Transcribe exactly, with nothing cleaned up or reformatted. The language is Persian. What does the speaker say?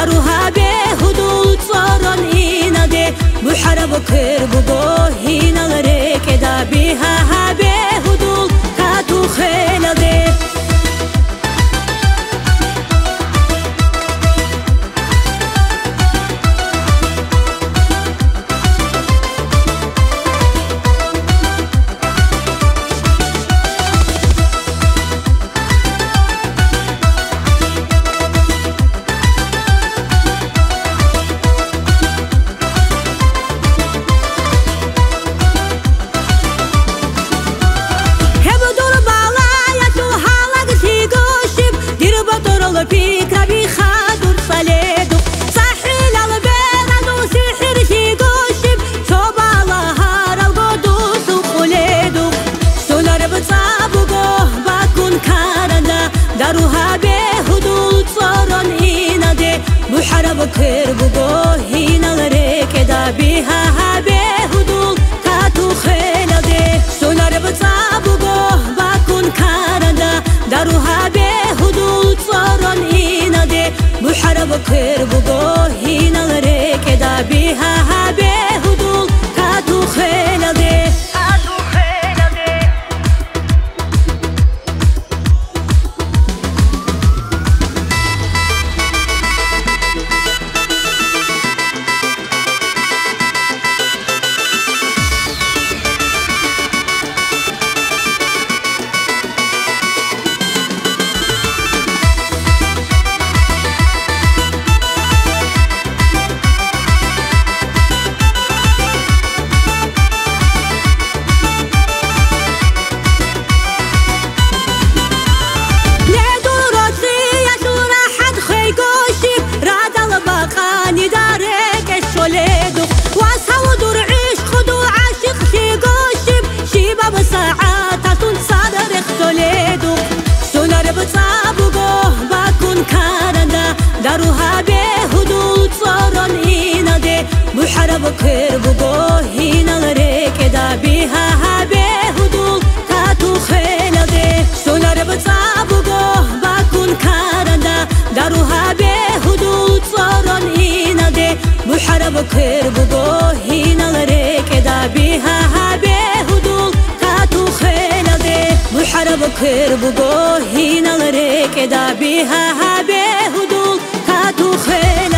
daruha be hudud saran inade muharab kir bugo hinalare ke da biha be hudud ta tu khelade فكرة بخادر صليدو صحيل البيض وسحر في قوشب شوب الهار القدوس وخليدو سولر بتصابقه باكون كارنا داروها بهدود صارن إينادي محرب كربقه هنا غريك دا بها بهدود تاتو خيلادي سولر بتصابقه باكون كارنا داروها بهدود صارن إينادي محرب كربقه هنا غريك دا بها بهدود تاتو خيلادي بساعات تنصدر اختليدو سولر بتصابقه باكون كارنا داروها بهدود صارن إينادي محرب كربقه هنا غريك دا بها بهدود تاتو خيلادي سولر بتصابقه باكون كارنا داروها بهدود صارن إينادي محرب كربقه هنا غريك دا بها بهدود محرب كربقه هنا غريك دا بها بهدود تاتو خيل